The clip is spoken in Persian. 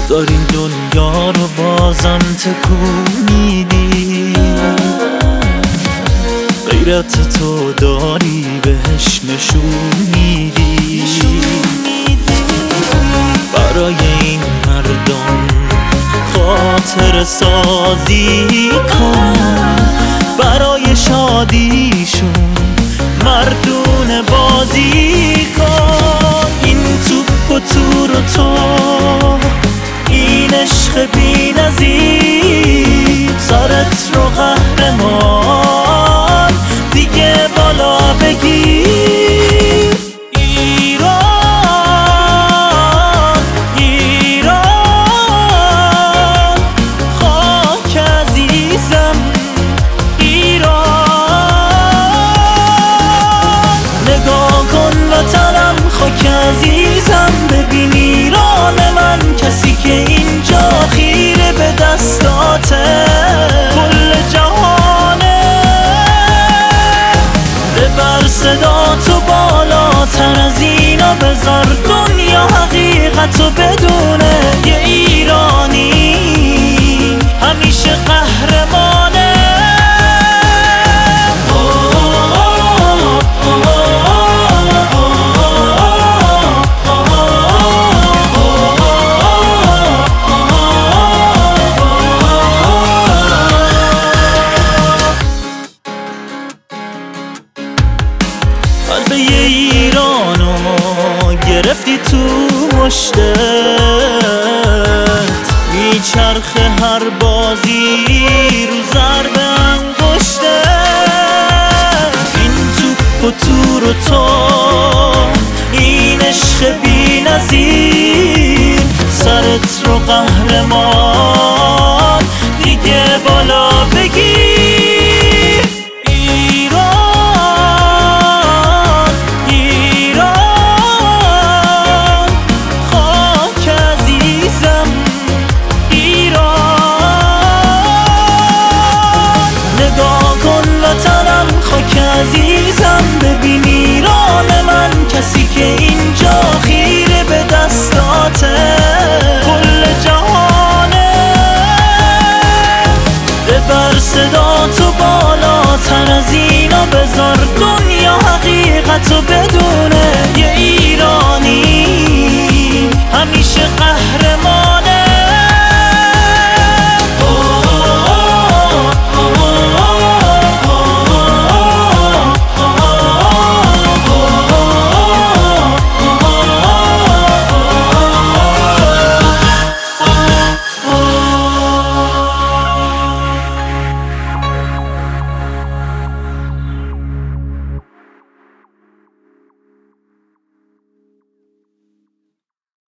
داری دنیا رو بازم تکون میدی، غیرت تو داری بهش نشون میدی. برای این مردم خاطر سازی کن، برای شادیشون مردون بازی کن. این توپ و تور و تو، این عشق بی نظیر، سرت رو قهرمان دیگه بالا بگیر. ایران ایران خاک عزیزم، ایران نگاه کن وطنم خاک عزیزم، ببین ایران من، کسی که اینجا خیره به دستاته کل جهانه. ببر صدا تو بالاتر از اینا، بذار دنیا حقیقتو بدونه، یه ایرانی همیشه قهرمانه. قلب ایرانو گرفتی تو مشتت، میچرخه هر بازی رو ضرب انگشتت. این توپ و تور و تو، این عشق بی نظیر، سرت رو قهرمان دیگه بالا بگیر. عزیزم ببین ایران من، کسی که اینجا خیره به دستاته کل جهانه. ببر صدا تو بالاتر از اینا، بذار دنیا حقیقتو بدونه، یه ایرانی